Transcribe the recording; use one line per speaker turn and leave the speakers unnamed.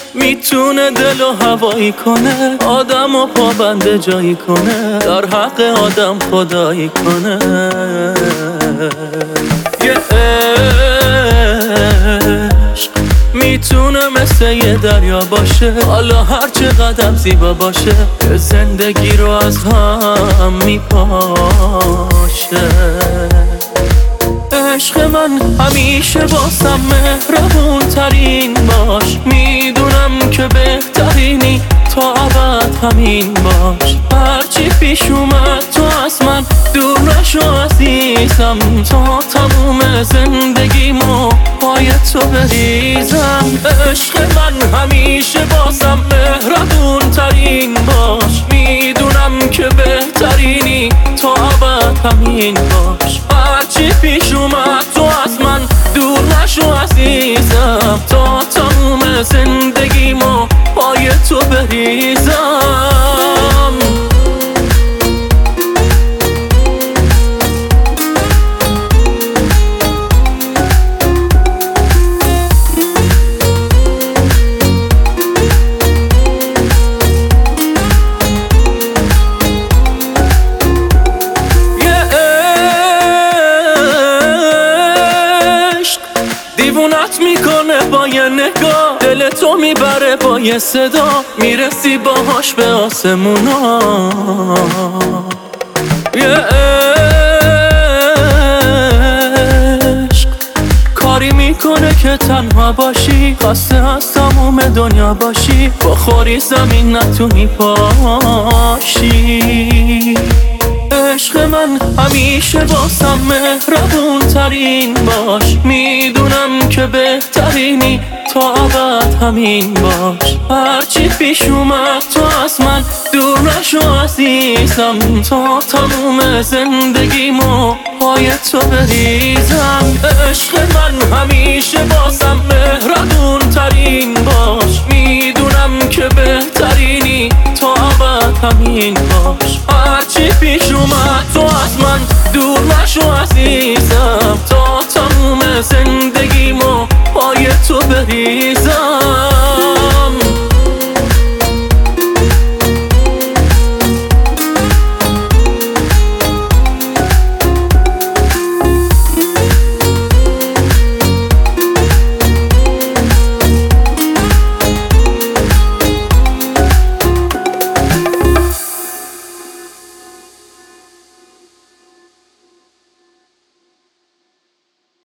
میتونه دل و هوایی کنه، آدم و پابنده جایی کنه، در حق آدم خدایی کنه. یه عشق میتونه مثل یه دریا باشه، حالا هر چقدر زیبا باشه، که زندگی رو از هم میپاشه. عشق من همیشه واسم مهربون ترین باش، میدونم که بهترینی تا ابد همین باش. هرچی پیش اومد تو از من دور نشو عزیزم، تا تموم زندگیمو پای تو بریزم. عشق من همیشه واسم مهربون ترین باش، میدونم که بهترینی تا ابد همین باش. هرچی پیش اومد تو از من دور نشو عزیزم، تا تموم زندگیمو پای تو بریزم. دیوونت میکنه با یه نگاه، دل تو میبره با یه صدا، میرسی باهاش به آسمونا. یه عشق کاری میکنه که تنها باشی، خسته از تموم دنیا باشی، بخوری زمین نتونی پاشی. عشق من همیشه واسم مهربون ترین باش، میدونم که بهترینی تا ابد همین باش. هرچی پیش اومد تو از من دور نشو عزیزم، تا تموم زندگیمو پای تو بریزم. عشق من همیشه واسم مهربون